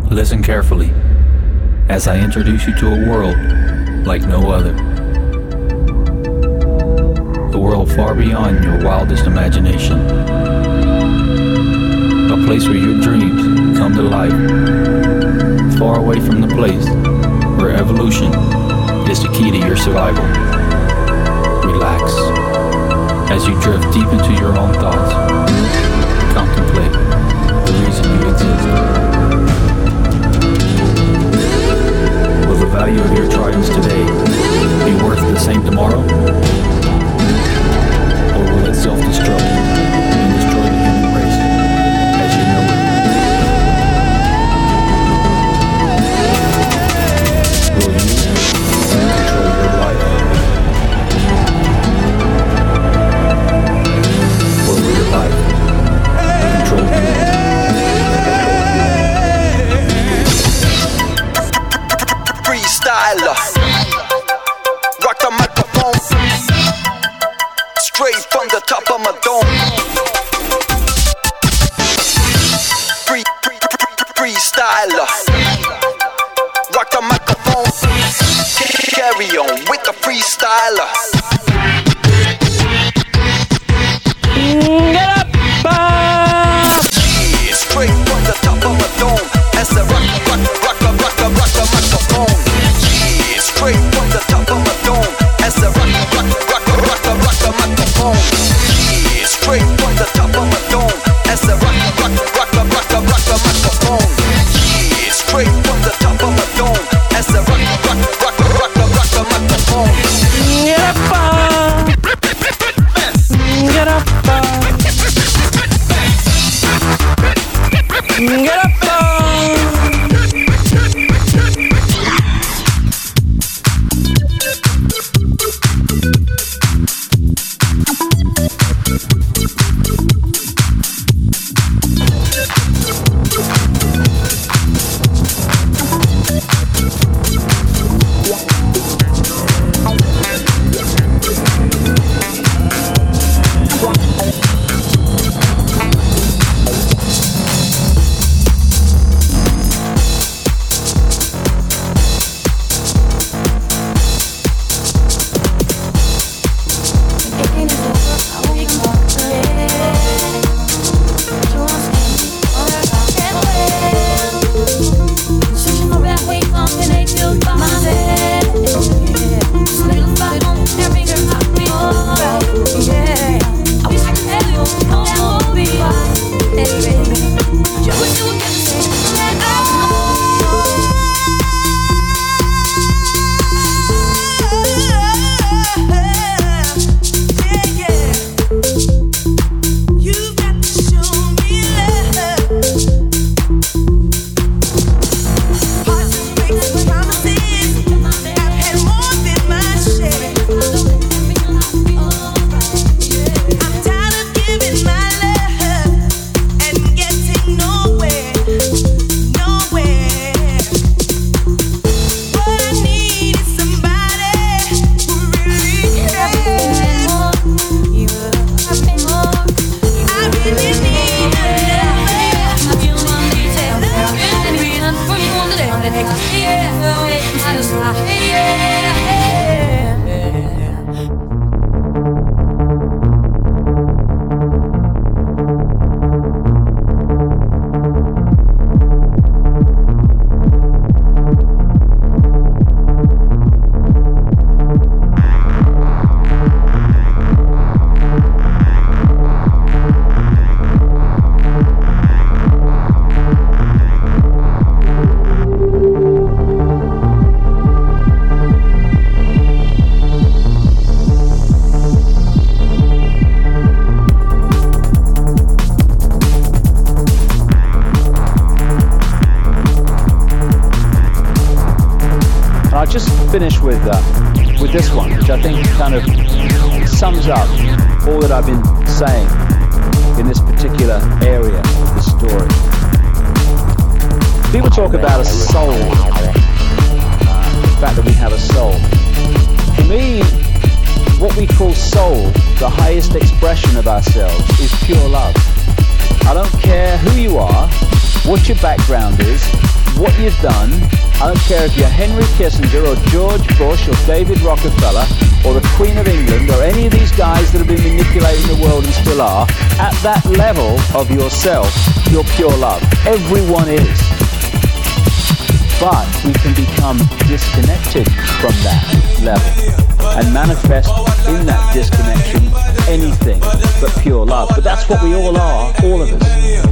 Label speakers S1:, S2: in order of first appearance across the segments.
S1: Listen carefully as I introduce you to a world like no other. A world far beyond your wildest imagination. A place where your dreams come to life. Far away from the place where evolution is the key to your survival. Relax as you drift deep into your own thoughts. Contemplate the reason you exist. Will the value of your triumphs today be worth the same tomorrow? Or will it self-destruct and destroy the human race as you know it? Will you control your life? Or will your life control you?
S2: Freestyler, rock the microphone, straight from the top of my dome. Freestyler, rock the microphone, carry on with the freestyler.
S3: Get up,
S2: Yeah, straight from the top of my dome, as I rock the microphone. Yeah, straight from the top of my dome, as I rock the microphone. Yeah, straight from the top of my dome, as I rock the microphone. Yeah, straight from the top of my dome, as I rock the microphone.
S3: get up, get up, get up.
S4: Finish with this one, which I think kind of sums up all that I've been saying in this particular area of the story. People talk about a soul, the fact that we have a soul. For me, what we call soul, the highest expression of ourselves, is pure love. I don't care who you are, what your background is, what you've done. I don't care if you're Henry Kissinger or George Bush or David Rockefeller or the Queen of England or any of these guys that have been manipulating the world and still are. At that level of yourself, you're pure love. Everyone is. But we can become disconnected from that level and manifest in that disconnection anything but pure love. But that's what we all are, all of us.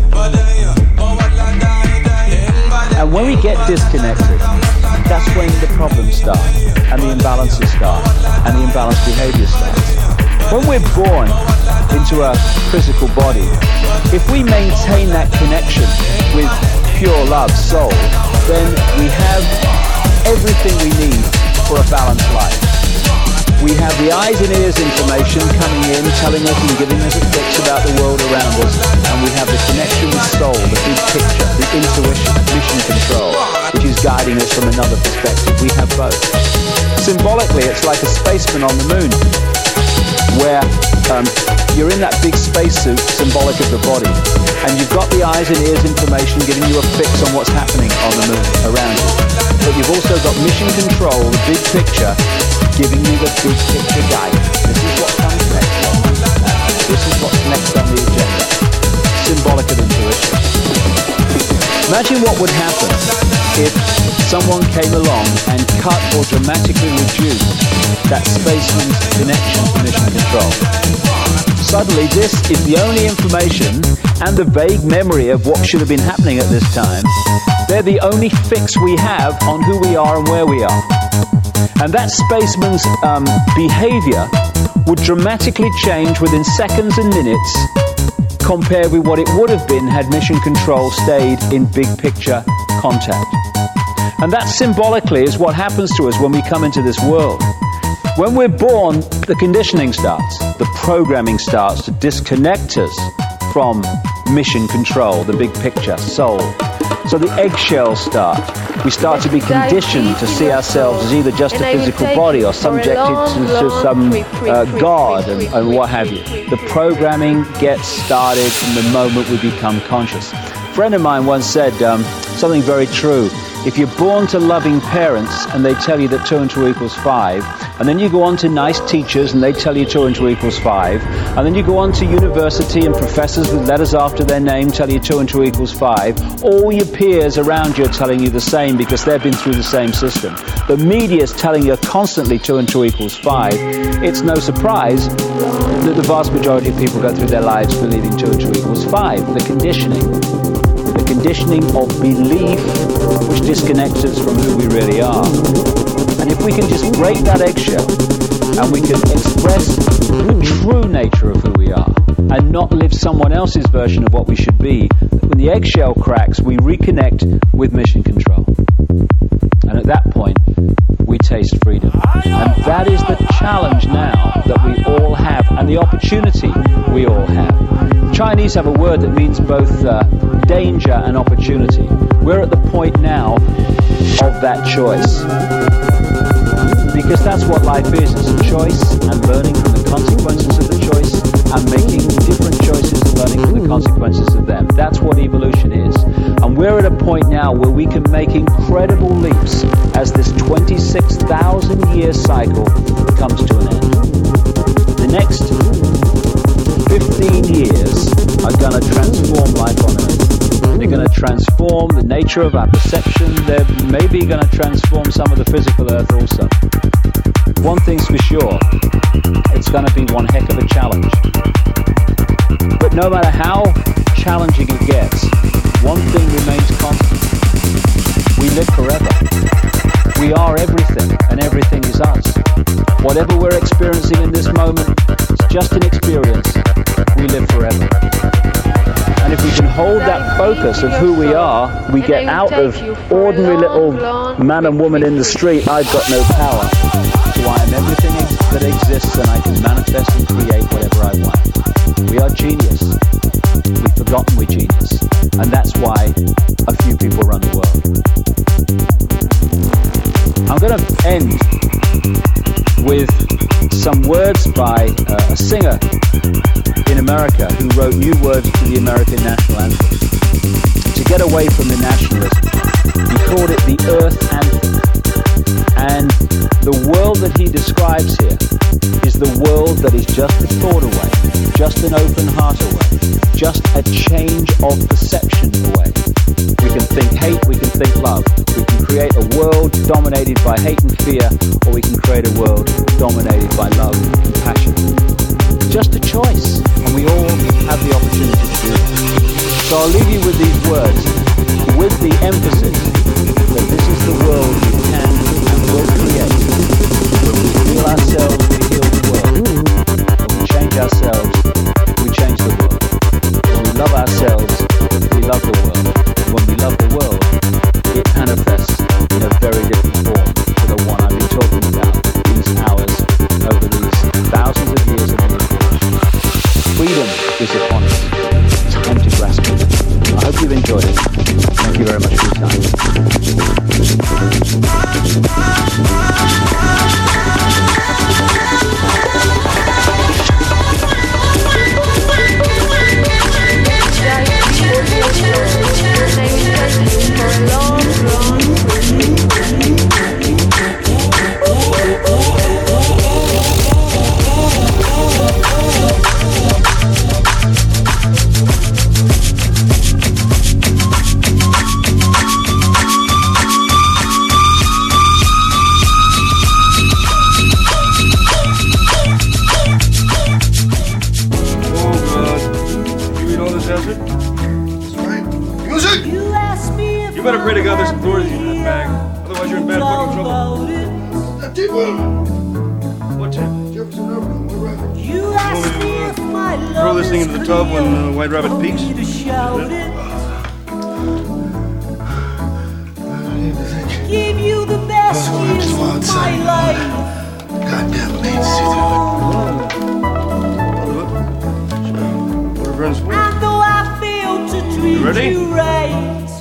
S4: And when we get disconnected, that's when the problems start, and the imbalances start, and the imbalanced behavior starts. When we're born into a physical body, if we maintain that connection with pure love, soul, then we have everything we need for a balanced life. We have the eyes and ears information coming in, telling us and giving us a fix about the world around us, and we have the connection with soul, the big picture, the intuition, mission control, which is guiding us from another perspective. We have both. Symbolically, it's like a spaceman on the moon, where you're in that big spacesuit, symbolic of the body, and you've got the eyes and ears information giving you a fix on what's happening on the moon around you. But you've also got mission control, the big picture, giving you the big picture guidance. This is what comes next. This is what's next on the agenda. Symbolic of intuition. Imagine what would happen if someone came along and cut or dramatically reduced that spaceman's connection to mission control. Suddenly this is the only information and the vague memory of what should have been happening at this time. They're the only fix we have on who we are and where we are. And that spaceman's behavior would dramatically change within seconds and minutes compared with what it would have been had mission control stayed in big picture contact. And that symbolically is what happens to us when we come into this world. When we're born, the conditioning starts, the programming starts to disconnect us from mission control, the big picture, soul. So the eggshells start. We start to be conditioned to see ourselves as either just a physical body or subjected to some God and what have you. The programming gets started from the moment we become conscious. A friend of mine once said something very true. If you're born to loving parents and they tell you that 2 and 2 equals 5, and then you go on to nice teachers and they tell you 2 and 2 equals 5, and then you go on to university and professors with letters after their name tell you 2 and 2 equals 5, all your peers around you are telling you the same because they've been through the same system. The media is telling you constantly 2 and 2 equals 5. It's no surprise that the vast majority of people go through their lives believing 2 and 2 equals 5. The conditioning of belief which disconnects us from who we really are. And if we can just break that eggshell and we can express the true nature of who we are and not live someone else's version of what we should be, when the eggshell cracks, we reconnect with mission control. And at that point, we taste freedom. And that is the challenge now that we all have and the opportunity we all have. The Chinese have a word that means both danger and opportunity. We're at the point now of that choice. Because that's what life is. It's a choice and learning from the consequences of the choice and making different choices and learning from the consequences of them. That's what evolution is. And we're at a point now where we can make incredible leaps as this 26,000-year cycle comes to an end. The next 15 years are going to transform life on Earth. They're going to transform the nature of our perception. They're maybe going to transform some of the physical Earth also. One thing's for sure, it's going to be one heck of a challenge. But no matter how challenging it gets, one thing remains constant. We live forever. We are everything, and everything is us. Whatever we're experiencing in this moment, it's just an experience. We live forever. And if we can hold that focus of who we are, we get out of ordinary little man and woman in the street, I've got no power, to I am everything that exists and I can manifest and create whatever I want. We are genius. We've forgotten we're genius. And that's why a few people run the world. I'm going to end with some words by a singer in America who wrote new words to the American national anthem. to get away from the nationalism. He called it the Earth Anthem. And the world that he describes here is the world that is just a thought away, just an open heart away, just a change of perception away. We can think hate, we can think love. We can create a world dominated by hate and fear, or we can create a world dominated by love and compassion. Just a choice, and we all have the opportunity to do it. So I'll leave you with these words, with the emphasis that this is the world we can and will create. When we heal ourselves, we heal the world. When we change ourselves, we change the world. When we love ourselves, we love the world. When we love the world, it manifests in a very different form to the one I've been talking about these hours over these thousands of years of manipulation. Freedom is upon us. Time to grasp it. I hope you've enjoyed it. Thank you very much for your time.
S5: You better pray to God there's some Doors in that bag. Otherwise you're in bad fucking trouble. What tip? You want me to throw this thing into the tub when White Rabbit peeks?
S6: Give you the best years of my life.
S5: Goddamn mates,
S6: And though I failed to treat you right,